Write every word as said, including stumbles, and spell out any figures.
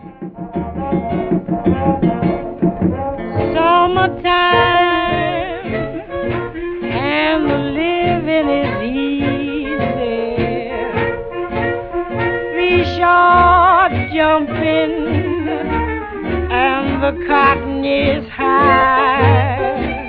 Summertime and the living is easy. Three short jumping and the cotton is high.